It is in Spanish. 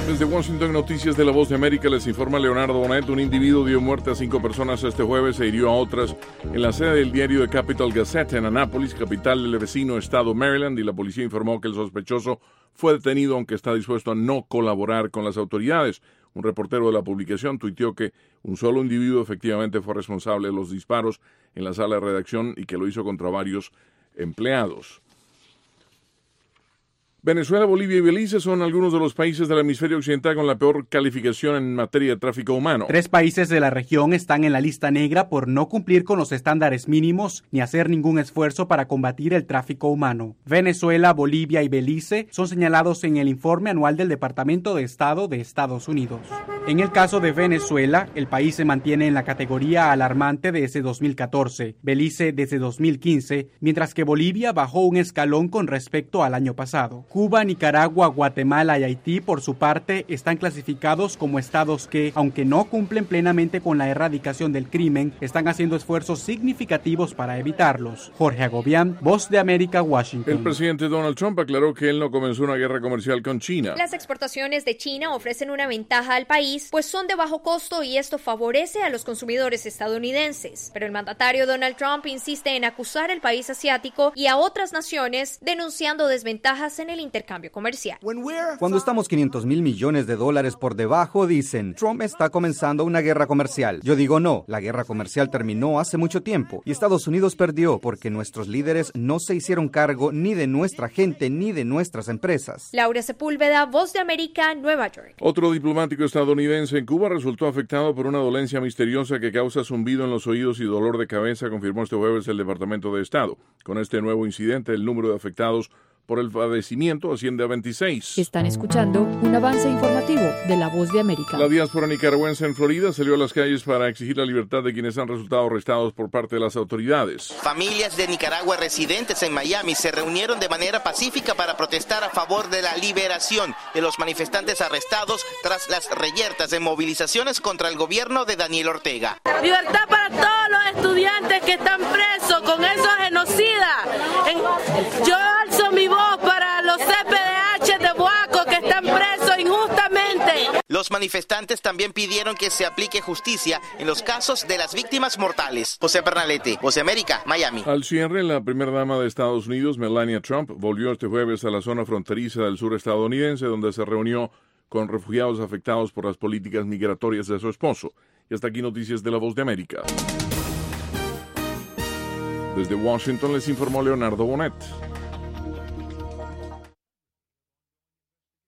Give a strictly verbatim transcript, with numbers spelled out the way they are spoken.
Desde Washington, Noticias de La Voz de América, les informa Leonardo Bonet. Un individuo dio muerte a cinco personas este jueves e hirió a otras en la sede del diario The Capital Gazette en Annapolis, capital del vecino estado Maryland, y la policía informó que el sospechoso fue detenido, aunque está dispuesto a no colaborar con las autoridades. Un reportero de la publicación tuiteó que un solo individuo efectivamente fue responsable de los disparos en la sala de redacción y que lo hizo contra varios empleados. Venezuela, Bolivia y Belice son algunos de los países del hemisferio occidental con la peor calificación en materia de tráfico humano. Tres países de la región están en la lista negra por no cumplir con los estándares mínimos ni hacer ningún esfuerzo para combatir el tráfico humano. Venezuela, Bolivia y Belice son señalados en el informe anual del Departamento de Estado de Estados Unidos. En el caso de Venezuela, el país se mantiene en la categoría alarmante desde dos mil catorce, Belice desde dos mil quince, mientras que Bolivia bajó un escalón con respecto al año pasado. Cuba, Nicaragua, Guatemala y Haití, por su parte, están clasificados como estados que, aunque no cumplen plenamente con la erradicación del crimen, están haciendo esfuerzos significativos para evitarlos. Jorge Agobián, Voz de América, Washington. El presidente Donald Trump aclaró que él no comenzó una guerra comercial con China. Las exportaciones de China ofrecen una ventaja al país, pues son de bajo costo y esto favorece a los consumidores estadounidenses. Pero el mandatario Donald Trump insiste en acusar al país asiático y a otras naciones, denunciando desventajas en el intercambio comercial. Cuando estamos quinientos mil millones de dólares por debajo, dicen, Trump está comenzando una guerra comercial. Yo digo no, la guerra comercial terminó hace mucho tiempo y Estados Unidos perdió porque nuestros líderes no se hicieron cargo ni de nuestra gente ni de nuestras empresas. Laura Sepúlveda, Voz de América, Nueva York. Otro diplomático estadounidense en Cuba resultó afectado por una dolencia misteriosa que causa zumbido en los oídos y dolor de cabeza, confirmó este jueves el Departamento de Estado. Con este nuevo incidente, el número de afectados por el padecimiento asciende a veintiséis. Están escuchando un avance informativo de La Voz de América. La diáspora nicaragüense en Florida salió a las calles para exigir la libertad de quienes han resultado arrestados por parte de las autoridades. Familias de Nicaragua residentes en Miami se reunieron de manera pacífica para protestar a favor de la liberación de los manifestantes arrestados tras las reyertas de movilizaciones contra el gobierno de Daniel Ortega. Libertad para todos los estudiantes que están presos con esos genocidas. En... Yo alzo mi voz para los C P D H de Boaco que están presos injustamente. Los manifestantes también pidieron que se aplique justicia en los casos de las víctimas mortales. José Pernalete, Voz de América, Miami. Al cierre, la primera dama de Estados Unidos, Melania Trump, volvió este jueves a la zona fronteriza del sur estadounidense, donde se reunió con refugiados afectados por las políticas migratorias de su esposo. Y hasta aquí noticias de La Voz de América. Desde Washington les informó Leonardo Bonet.